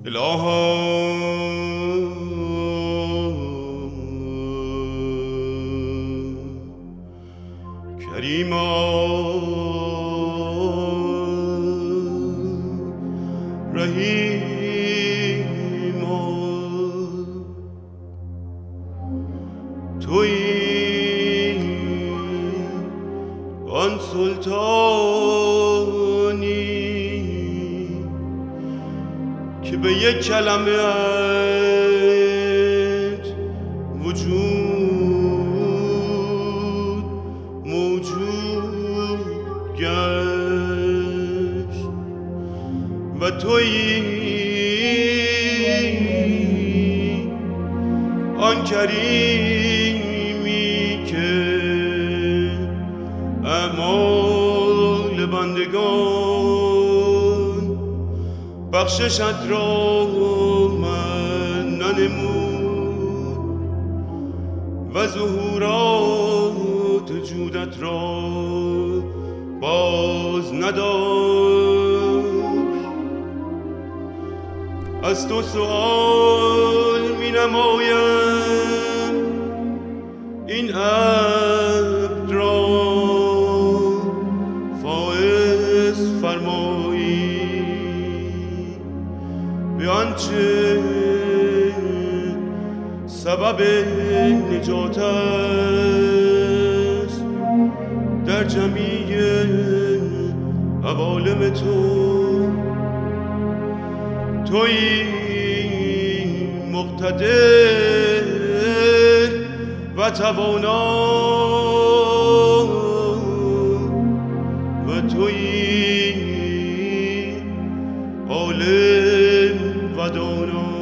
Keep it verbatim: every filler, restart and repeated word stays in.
الها کریما رحیما تویی آن سلطانی که به یک کلمه وجود موجود گشت و تویی آن کریمی که اعمال بندگان بخششت را من ننمود و ظهورات جودت را باز نداشت. از تو سؤال می نمایم این عبد را فائز فرمایی به آنچه سبب نجات است در جمیع عوالم تو. تویی مقتدر و توانا و تویی عالم و دانا.